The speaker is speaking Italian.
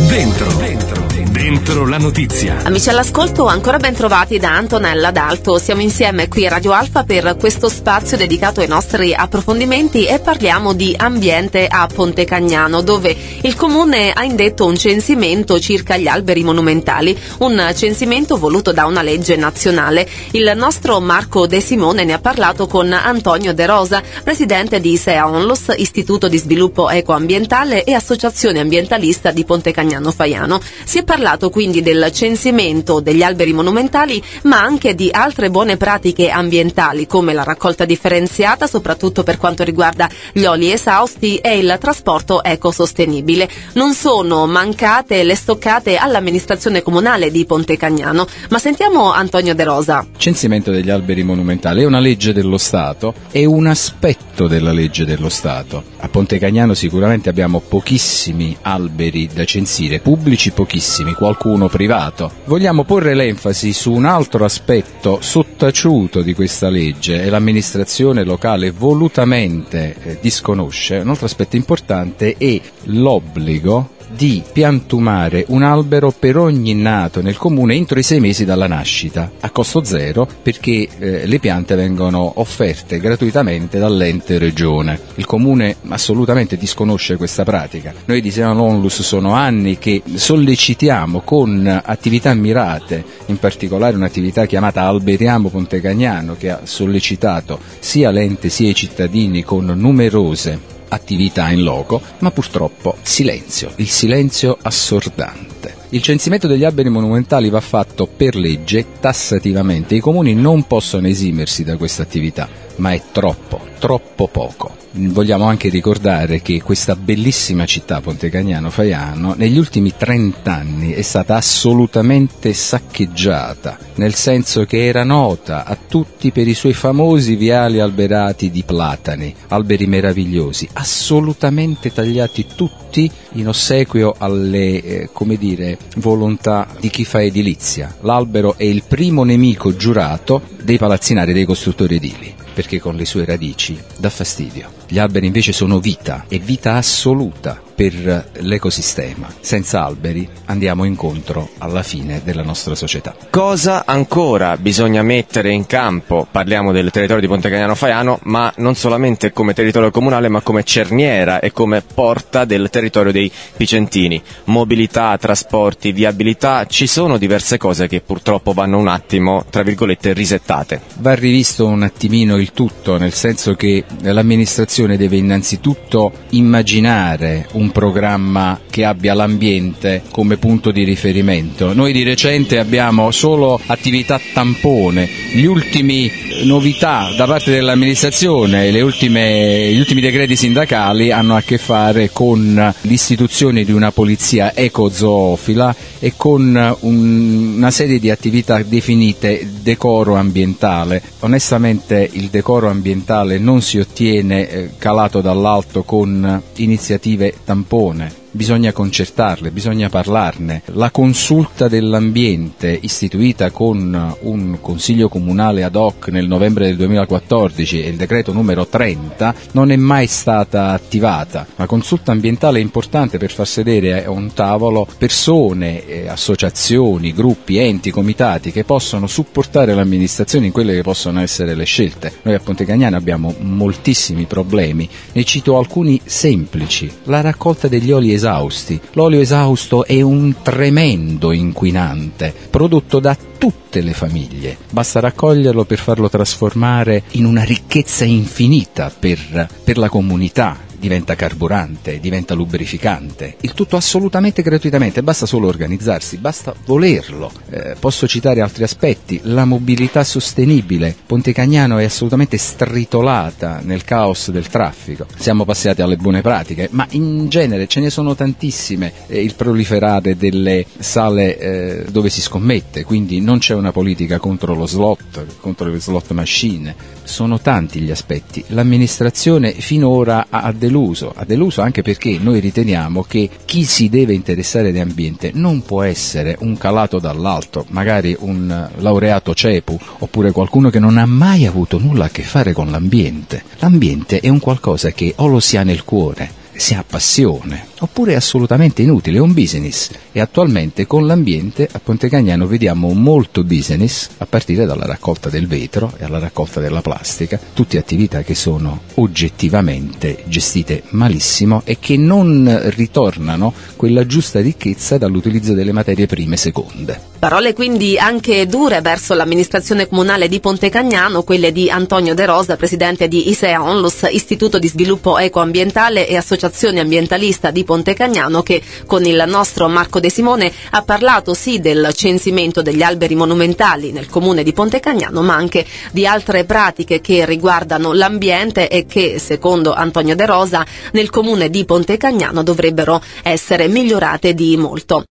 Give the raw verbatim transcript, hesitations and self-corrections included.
Dentro, dentro, dentro la notizia. Amici all'ascolto, ancora ben trovati da Antonella D'Alto. Siamo insieme qui a Radio Alfa per questo spazio dedicato ai nostri approfondimenti e parliamo di ambiente a Ponte Cagnano, dove il comune ha indetto un censimento circa gli alberi monumentali, un censimento voluto da una legge nazionale. Il nostro Marco De Simone ne ha parlato con Antonio De Rosa, presidente di ISEA Onlus, Istituto di Sviluppo Ecoambientale e Associazione Ambientalista di Ponte Cagnano Faiano. Si è parlato quindi del censimento degli alberi monumentali, ma anche di altre buone pratiche ambientali come la raccolta differenziata, soprattutto per quanto riguarda gli oli esausti, e il trasporto ecosostenibile. Non sono mancate le stoccate all'amministrazione comunale di Ponte Cagnano, ma sentiamo Antonio De Rosa. Censimento degli alberi monumentali è una legge dello Stato, è un aspetto della legge dello Stato. A Ponte Cagnano sicuramente abbiamo pochissimi alberi da censire, pubblici pochissimi, qualcuno privato. Vogliamo porre l'enfasi su un altro aspetto sottaciuto di questa legge e l'amministrazione locale volutamente eh, disconosce. Un altro aspetto importante è l'obbligo di piantumare un albero per ogni nato nel comune entro i sei mesi dalla nascita, a costo zero, perché eh, le piante vengono offerte gratuitamente dall'ente regione. Il comune assolutamente disconosce questa pratica. Noi di ISEA Onlus sono anni che sollecitiamo con attività mirate, in particolare un'attività chiamata Alberiamo Ponte Cagnano, che ha sollecitato sia l'ente sia i cittadini con numerose attività in loco, ma purtroppo silenzio, il silenzio assordante. Il censimento degli alberi monumentali va fatto per legge, tassativamente. I comuni non possono esimersi da questa attività, ma è troppo, troppo poco. Vogliamo anche ricordare che questa bellissima città, Ponte Cagnano Faiano, negli ultimi trent'anni è stata assolutamente saccheggiata, nel senso che era nota a tutti per i suoi famosi viali alberati di platani, alberi meravigliosi, assolutamente tagliati tutti in ossequio alle, eh, come dire, volontà di chi fa edilizia. L'albero è il primo nemico giurato dei palazzinari e dei costruttori edili, perché con le sue radici dà fastidio. Gli alberi invece sono vita, e vita assoluta per l'ecosistema. Senza alberi andiamo incontro alla fine della nostra società. Cosa ancora bisogna mettere in campo? Parliamo del territorio di Ponte Cagnano Faiano, ma non solamente come territorio comunale, ma come cerniera e come porta del territorio dei picentini. Mobilità, trasporti, viabilità, ci sono diverse cose che purtroppo vanno un attimo, tra virgolette, risettate. Va rivisto un attimino il tutto, nel senso che l'amministrazione deve innanzitutto immaginare un programma che abbia l'ambiente come punto di riferimento. Noi di recente abbiamo solo attività tampone. Gli ultimi novità da parte dell'amministrazione, le ultime, gli ultimi decreti sindacali hanno a che fare con l'istituzione di una polizia ecozoofila e con un, una serie di attività definite decoro ambientale. Onestamente il decoro ambientale non si ottiene eh, calato dall'alto con iniziative tampone. Bisogna concertarle, bisogna parlarne. La consulta dell'ambiente istituita con un consiglio comunale ad hoc nel novembre del duemilaquattordici e il decreto numero trenta non è mai stata attivata. La consulta ambientale è importante per far sedere a un tavolo persone, eh, associazioni, gruppi, enti, comitati che possono supportare l'amministrazione in quelle che possono essere le scelte. Noi a Ponte Cagnano abbiamo moltissimi problemi, ne cito alcuni semplici. La raccolta degli oli esausti. L'olio esausto è un tremendo inquinante prodotto da tutte le famiglie. Basta raccoglierlo per farlo trasformare in una ricchezza infinita per, per la comunità. Diventa carburante, diventa lubrificante, il tutto assolutamente gratuitamente, basta solo organizzarsi, basta volerlo. Eh, posso citare altri aspetti: la mobilità sostenibile. Ponte Cagnano è assolutamente stritolata nel caos del traffico. Siamo passati alle buone pratiche, ma in genere ce ne sono tantissime. Eh, il proliferare delle sale eh, dove si scommette, quindi non c'è una politica contro lo slot, contro le slot machine. Sono tanti gli aspetti. L'amministrazione finora ha deluso, ha deluso anche perché noi riteniamo che chi si deve interessare di ambiente non può essere un calato dall'alto, magari un laureato CEPU, oppure qualcuno che non ha mai avuto nulla a che fare con l'ambiente. L'ambiente è un qualcosa che o lo si ha nel cuore, si ha passione, oppure è assolutamente inutile, è un business. E attualmente con l'ambiente a Ponte Cagnano vediamo molto business, a partire dalla raccolta del vetro e alla raccolta della plastica, tutte attività che sono oggettivamente gestite malissimo e che non ritornano quella giusta ricchezza dall'utilizzo delle materie prime seconde. Parole quindi anche dure verso l'amministrazione comunale di Ponte Cagnano, quelle di Antonio De Rosa, presidente di ISEA Onlus, Istituto di Sviluppo Ecoambientale e Associazione Ambientalista di Ponte Cagnano, che con il nostro Marco De Simone ha parlato sì del censimento degli alberi monumentali nel comune di Ponte Cagnano, ma anche di altre pratiche che riguardano l'ambiente e che, secondo Antonio De Rosa, nel comune di Ponte Cagnano dovrebbero essere migliorate di molto.